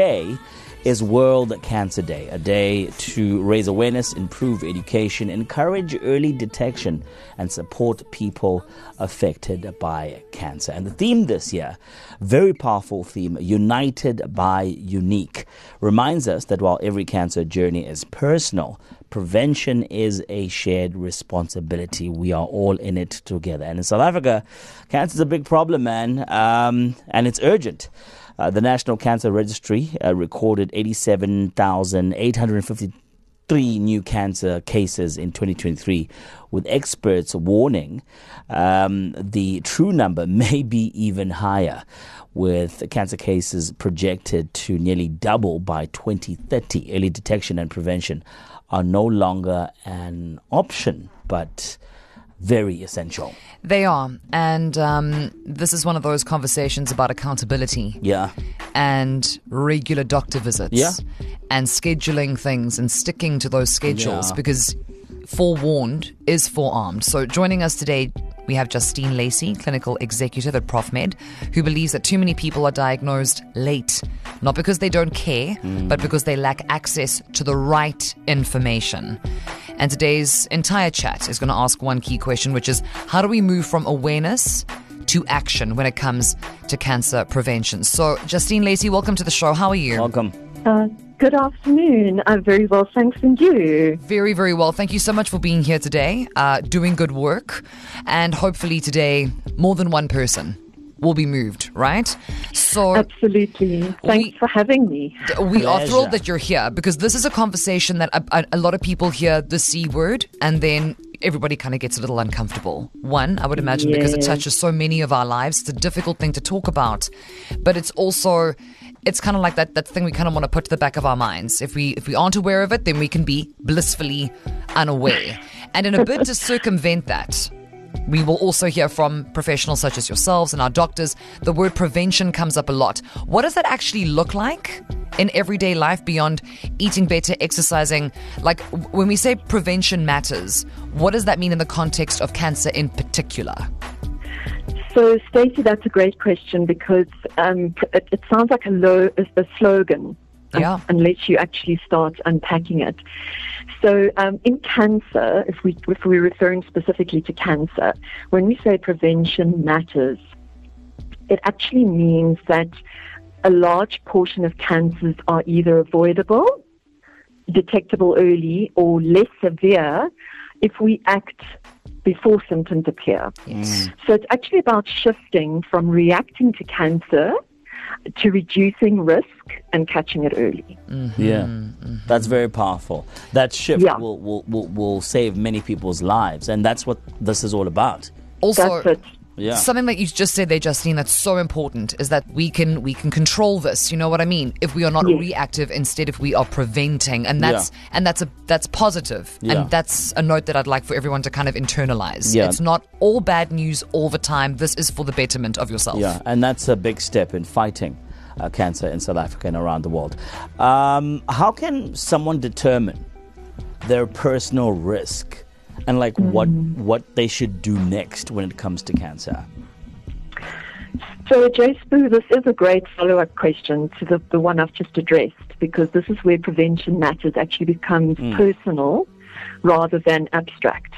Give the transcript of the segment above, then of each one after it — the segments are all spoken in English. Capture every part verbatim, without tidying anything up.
Today is World Cancer Day, a day to raise awareness, improve education, encourage early detection, and support people affected by cancer. And the theme this year, very powerful theme, United by Unique, reminds us that while every cancer journey is personal, prevention is a shared responsibility. We are all in it together. And in South Africa, cancer is a big problem, man, um, and it's urgent. Uh, the National Cancer Registry uh, recorded eighty-seven thousand eight hundred fifty-three new cancer cases in twenty twenty-three, with experts warning um, the true number may be even higher, with cancer cases projected to nearly double by twenty thirty. Early detection and prevention are no longer an option, but very essential. They are. And um, this is one of those conversations about accountability. Yeah. And regular doctor visits. Yeah. And scheduling things and sticking to those schedules, Yeah. because forewarned is forearmed. So joining us today, we have Justine Lacey, clinical executive at ProfMed, who believes that too many people are diagnosed late, not because they don't care, mm. but because they lack access to the right information. And today's entire chat is going to ask one key question, which is how do we move from awareness to action when it comes to cancer prevention? So, Justine Lacey, welcome to the show. How are you? Welcome. Uh, good afternoon. I'm very well, thanks, and you? Very, very well. Thank you so much for being here today, uh, doing good work. And hopefully today, more than one person will be moved, right? So absolutely. Thanks we, for having me. We are thrilled that you're here, because this is a conversation that a, a, a lot of people hear the C word and then everybody kind of gets a little uncomfortable. One, I would imagine, yes. because it touches so many of our lives. It's a difficult thing to talk about, but it's also, it's kind of like that, that thing we kind of want to put to the back of our minds. If we if we aren't aware of it, then we can be blissfully unaware. And in a bid to circumvent that, we will also hear from professionals such as yourselves and our doctors. The word prevention comes up a lot. What does that actually look like in everyday life beyond eating better, exercising? Like, when we say prevention matters, what does that mean in the context of cancer in particular? So, Stacey, that's a great question, because um, it, it sounds like a, low, a slogan. Yeah. Unless you actually start unpacking it. So um, in cancer, if, we, if we're referring specifically to cancer, when we say prevention matters, it actually means that a large portion of cancers are either avoidable, detectable early, or less severe if we act before symptoms appear. Yes. So it's actually about shifting from reacting to cancer to reducing risk and catching it early. Mm-hmm. Yeah, mm-hmm. That's very powerful. That shift yeah. will, will, will, will save many people's lives, and that's what this is all about. Also, that's it. Yeah. Something that you just said there, Justine, that's so important is that we can we can control this. You know what I mean? If we are not yes. reactive, instead if we are preventing, and that's yeah. and that's a that's positive, yeah. and that's a note that I'd like for everyone to kind of internalize. Yeah. It's not all bad news all the time. This is for the betterment of yourself. Yeah, and that's a big step in fighting uh, cancer in South Africa and around the world. Um, how can someone determine their personal risk? And like mm. what what they should do next when it comes to cancer? So, J S P, this is a great follow-up question to the, the one I've just addressed, because this is where prevention matters actually becomes mm. personal rather than abstract.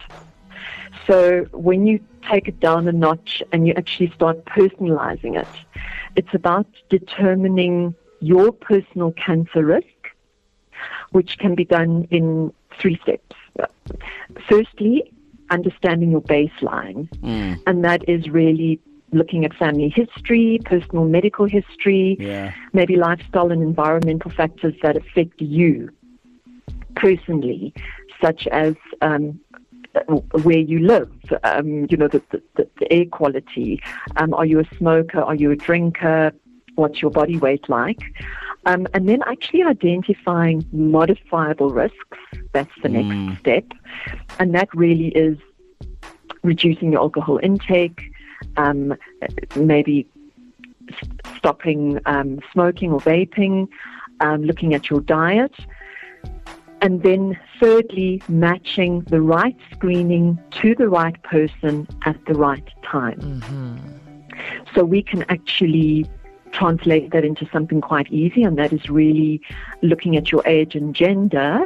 So when you take it down a notch and you actually start personalizing it, it's about determining your personal cancer risk, which can be done in three steps. Firstly, understanding your baseline, mm. and that is really looking at family history, personal medical history, yeah. maybe lifestyle and environmental factors that affect you personally, such as um, where you live, um, you know, the, the, the air quality. Um, are you a smoker? Are you a drinker? What's your body weight like? Um, and then actually identifying modifiable risks. That's the mm. next step. And that really is reducing your alcohol intake, um, maybe st- stopping um, smoking or vaping, um, looking at your diet. And then thirdly, matching the right screening to the right person at the right time. Mm-hmm. So we can actually translate that into something quite easy, and that is really looking at your age and gender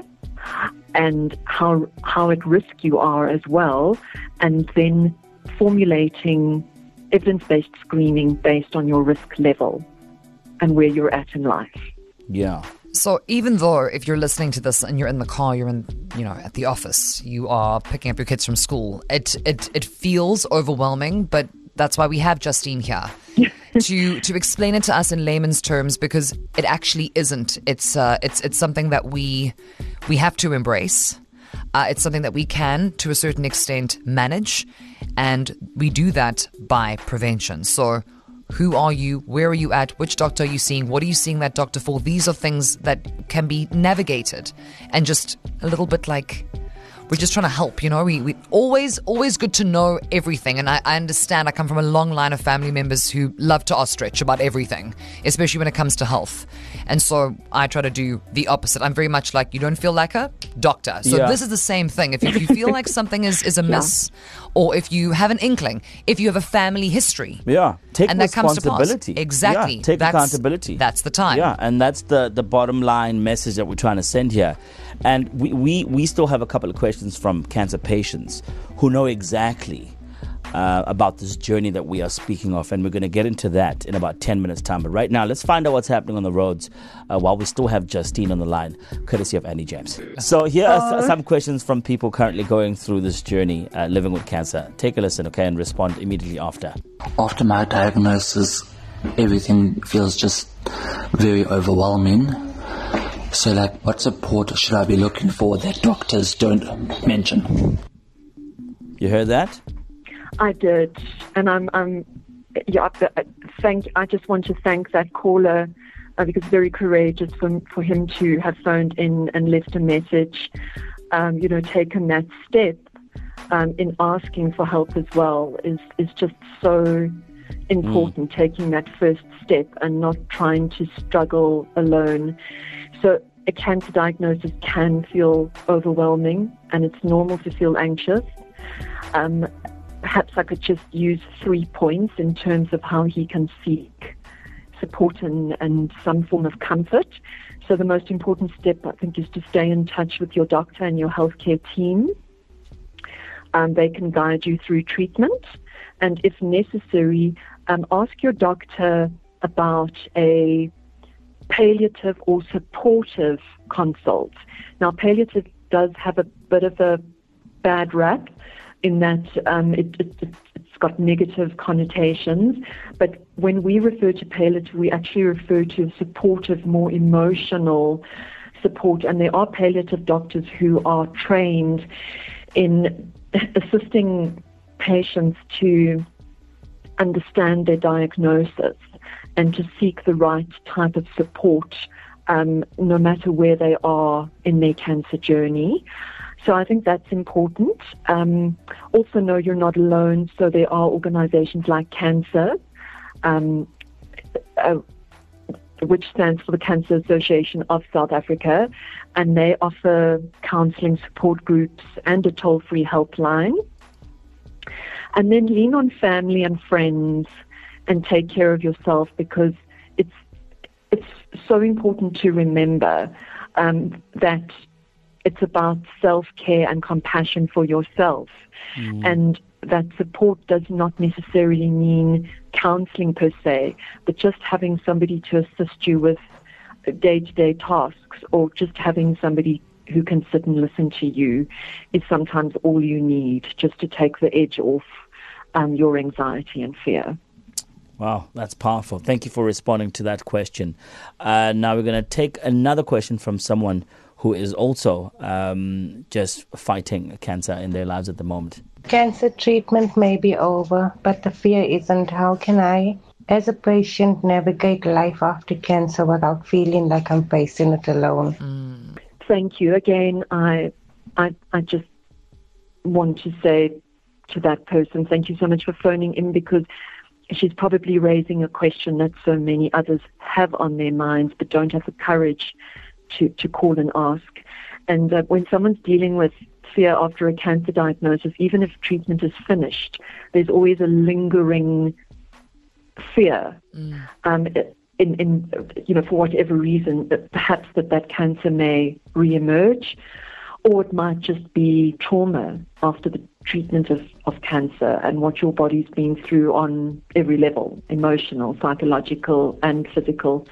and how how at risk you are as well, and then formulating evidence-based screening based on your risk level and where you're at in life. Yeah. So even though if you're listening to this and you're in the car, you're in, you know, at the office, you are picking up your kids from school, it it, it feels overwhelming, but that's why we have Justine here to to explain it to us in layman's terms, because it actually isn't. It's uh, it's it's something that we we have to embrace. Uh, it's something that we can, to a certain extent, manage, and we do that by prevention. So who are you? Where are you at? Which doctor are you seeing? What are you seeing that doctor for? These are things that can be navigated, and just a little bit like we're just trying to help, you know. We, we always, always good to know everything. And I, I understand I come from a long line of family members who love to ostrich about everything, especially when it comes to health. And so I try to do the opposite. I'm very much like, you don't feel like a doctor. So Yeah. this is the same thing. If you, if you feel like something is, is amiss, yeah. or if you have an inkling, if you have a family history. Yeah. Take and that comes to pass. responsibility. Exactly. Yeah, take that's, accountability. That's the time. Yeah, and that's the, the bottom line message that we're trying to send here. And we, we, we still have a couple of questions from cancer patients who know exactly uh, about this journey that we are speaking of, and we're going to get into that in about ten minutes' time. But right now, let's find out what's happening on the roads uh, while we still have Justine on the line, courtesy of Andy James. So here are some questions from people currently going through this journey, uh, living with cancer. Take a listen, okay, and respond immediately after. After my diagnosis, everything feels just very overwhelming. So, like, what support should I be looking for that doctors don't mention? You heard that? I did, and I'm, I'm, yeah. Thank. I just want to thank that caller uh, because it's very courageous for for him to have phoned in and left a message. Um, you know, taken that step um, in asking for help as well is is just so important. Mm. Taking that first step and not trying to struggle alone. So a cancer diagnosis can feel overwhelming, and it's normal to feel anxious. Um, perhaps I could just use three points in terms of how he can seek support and, and some form of comfort. So the most important step, I think, is to stay in touch with your doctor and your healthcare team. Um, they can guide you through treatment. And if necessary, um, ask your doctor about a palliative or supportive consult. Now, palliative does have a bit of a bad rap in that um, it, it, it's got negative connotations, but when we refer to palliative, we actually refer to supportive, more emotional support, and there are palliative doctors who are trained in assisting patients to understand their diagnosis and to seek the right type of support, um, no matter where they are in their cancer journey. So I think that's important. Um, also know you're not alone. So there are organizations like Cancer, um, uh, which stands for the Cancer Association of South Africa, and they offer counseling support groups and a toll-free helpline. And then lean on family and friends and take care of yourself, because it's it's so important to remember um, that it's about self-care and compassion for yourself. Mm. And that support does not necessarily mean counseling per se, but just having somebody to assist you with day-to-day tasks, or just having somebody who can sit and listen to you is sometimes all you need, just to take the edge off um, your anxiety and fear. Wow, that's powerful. Thank you for responding to that question. Uh, now we're going to take another question from someone who is also um, just fighting cancer in their lives at the moment. Cancer treatment may be over, but the fear isn't. How can I, as a patient, navigate life after cancer without feeling like I'm facing it alone? Mm. Thank you. Again, I, I, I just want to say to that person, thank you so much for phoning in, because she's probably raising a question that so many others have on their minds but don't have the courage to, to call and ask. And uh, when someone's dealing with fear after a cancer diagnosis, even if treatment is finished, there's always a lingering fear. Mm. Um, it, in, in you know, for whatever reason, that perhaps that that cancer may reemerge, or it might just be trauma after the treatment of, of cancer and what your body's been through on every level, emotional, psychological, and physical.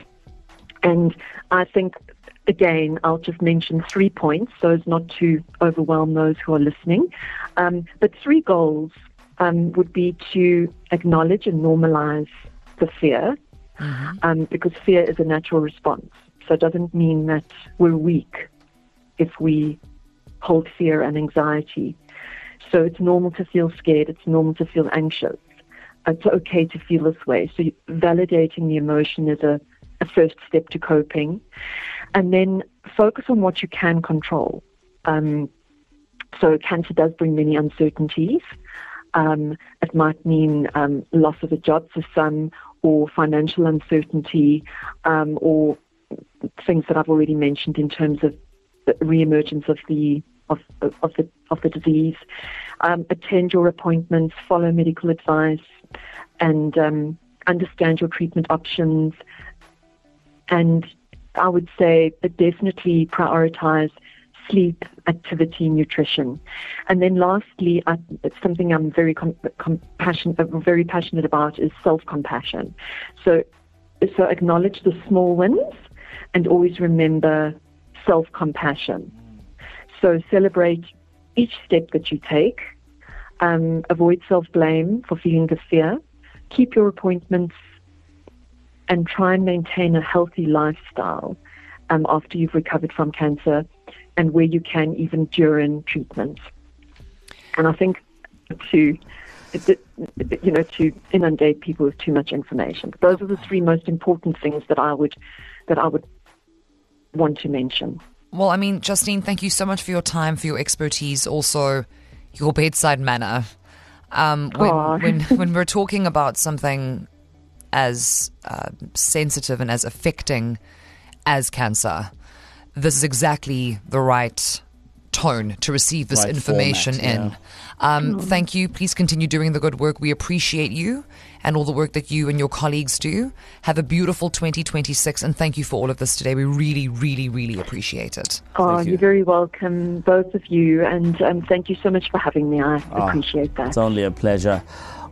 And I think, again, I'll just mention three points so as not to overwhelm those who are listening. Um, but three goals um, would be to acknowledge and normalize the fear, mm-hmm. um, because fear is a natural response. So it doesn't mean that we're weak if we hold fear and anxiety. So it's normal to feel scared. It's normal to feel anxious. It's okay to feel this way. So validating the emotion is a, a first step to coping. And then focus on what you can control. Um, so cancer does bring many uncertainties. Um, it might mean um, loss of a job for some, or financial uncertainty, um, or things that I've already mentioned in terms of the reemergence of the of, of the of the disease. Um, attend your appointments, follow medical advice, and um, understand your treatment options. And I would say that definitely prioritize sleep, activity, nutrition. And then lastly, I, it's something I'm very com- compassion, very passionate about is self-compassion. So, so acknowledge the small wins and always remember self-compassion. So celebrate each step that you take. Um, avoid self-blame for feeling the fear. Keep your appointments and try and maintain a healthy lifestyle um, after you've recovered from cancer, and where you can, even during treatment. And I think to, you know, to inundate people with too much information. Those are the three most important things that I would that I would want to mention. Well, I mean, Justine, thank you so much for your time, for your expertise, also your bedside manner. Um, when, when when we're talking about something as uh, sensitive and as affecting as cancer, this is exactly the right tone to receive this right information format, in. Yeah. Um, mm. Thank you. Please continue doing the good work. We appreciate you and all the work that you and your colleagues do. Have a beautiful twenty twenty-six, and thank you for all of this today. We really, really, really appreciate it. Oh, you. You're very welcome, both of you, and um, thank you so much for having me. I oh, appreciate that. It's only a pleasure.